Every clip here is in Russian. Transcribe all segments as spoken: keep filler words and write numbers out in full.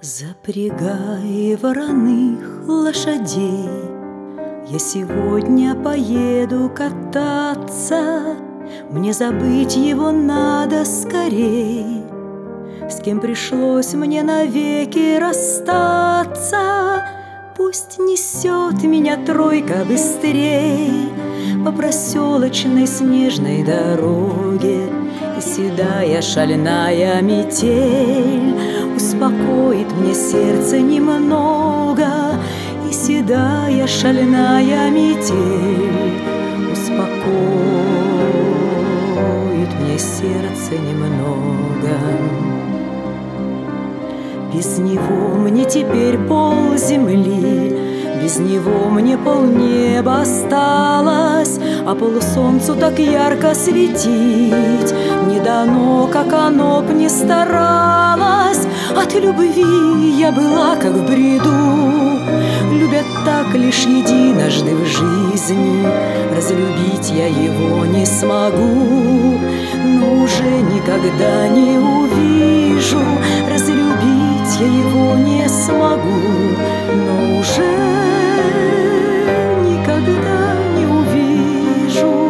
Запрягай вороных лошадей, я сегодня поеду кататься. Мне забыть его надо скорей, с кем пришлось мне навеки расстаться. Пусть несет меня тройка быстрей по проселочной снежной дороге, и седая шальная метель успокоит мне сердце немного, и седая шальная метель успокоит мне сердце немного. Без него мне теперь пол земли, без него мне полнеба осталось, а полусолнцу так ярко светить не дано, как оно б не старалось. От любви я была как в бреду, любят так лишь единожды в жизни. Разлюбить я его не смогу, но уже никогда не увижу. Разлюбить я его не смогу, но уже никогда не увижу.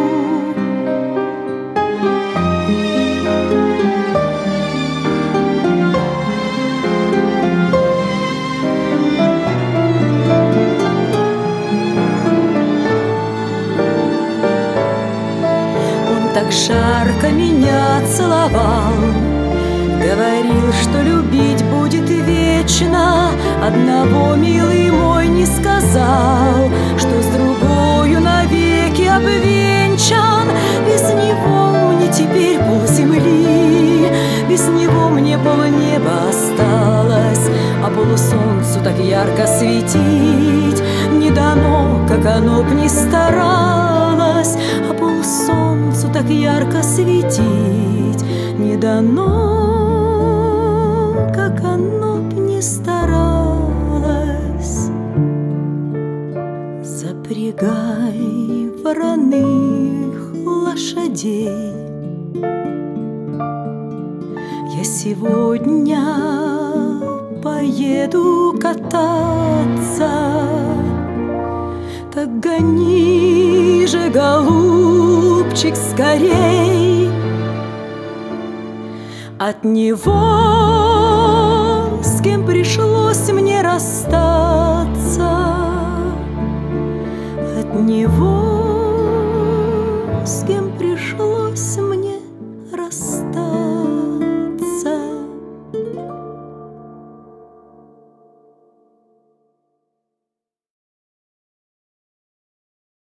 Он так жарко меня целовал, говорил, что любить будет вечно. Одного, милый мой, не сказал, что с другою навеки обвенчан. Без него мне теперь полземли, без него мне полнеба осталось, а полусолнцу так ярко светить не дано, как оно б не старалось. А полусолнцу так ярко светить не дано, как оно б не старалось. Запрягай вороных лошадей, я сегодня поеду кататься. Так гони же, голубчик, скорей, от него, с кем пришлось мне расстаться, от него.